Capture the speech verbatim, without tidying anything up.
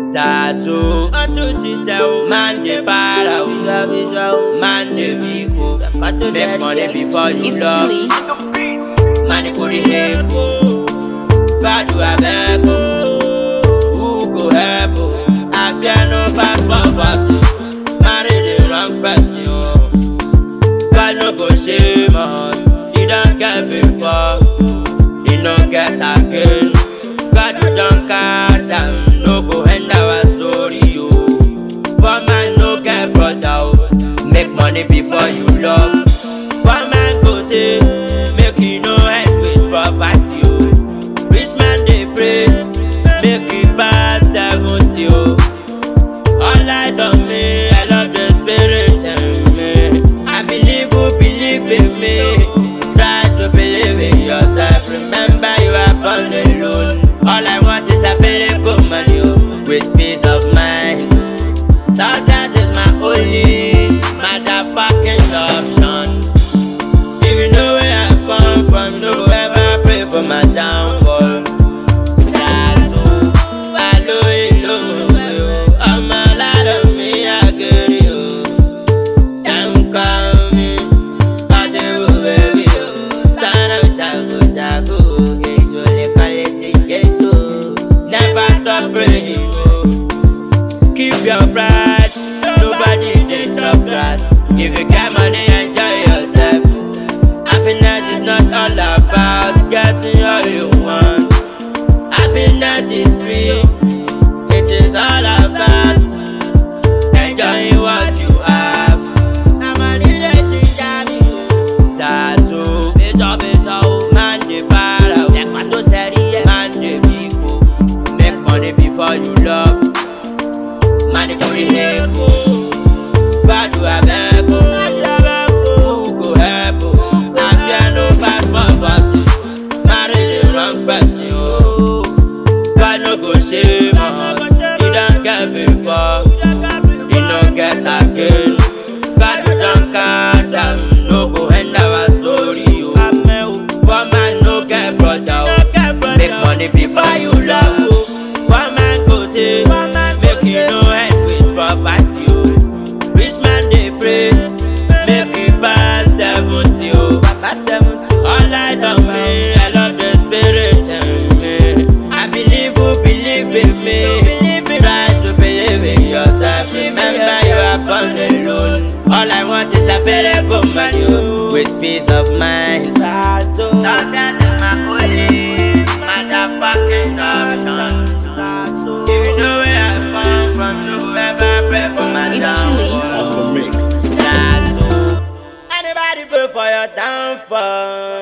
Zazo, man de para, man de vico. Make money before you love. Man de kori heko, badu abeko. Who go help? I fear no bad poverty. Marry the wrong person. God no go shame us. You don't get before, you don't get again. God you don't cash and no go end our story, yo. Poor man no get brought out. Make money before you love. Poor man go say, make you no end with poverty, yo. Rich man they pray, make it pass seventy, yo. All eyes on me, I love the spirit in me. I believe who believe in me. Try to believe in yourself. Remember you are born alone. All I want is a available money with peace of mind. Success is my only motherfucking option. If you know where I come from, no ever pray for my downfall. Zazo, I know it low. I'm a lot of me, I get you. Don't call me, I do baby. Sana Zago, Zago, yes, only quality, yes, never stop praying. Keep your pride, nobody they chop grass. If you get money, enjoy yourself. Happiness is not all about getting all you want. Happiness is free, it is all about enjoying what you have. I'm a little thing, Zazo, beto beto, man de para, man de vico. Make money before you love. Man de kori heko, badu abeko. Who go help? I fear no bad poverty. Marry the wrong person, oh. God no go shame us. You don't get before, you don't get again. God you don't cash and no go end our story, oh. Poor man no get brought out. Make money before you love, oh. Poor man go say, make you no end with poverty, oh. Rich man they pray, make it pass seventy, oh. All eyes on me, I love the spirit in me. I believe who believe in me. Try to believe in yourself. Remember you are born alone. All I want is available money, oh, with peace of mind. So that is my only motherfucking option. If you know where I come from, you ever pray for my downfall. On the mix. Anybody pray for your downfall?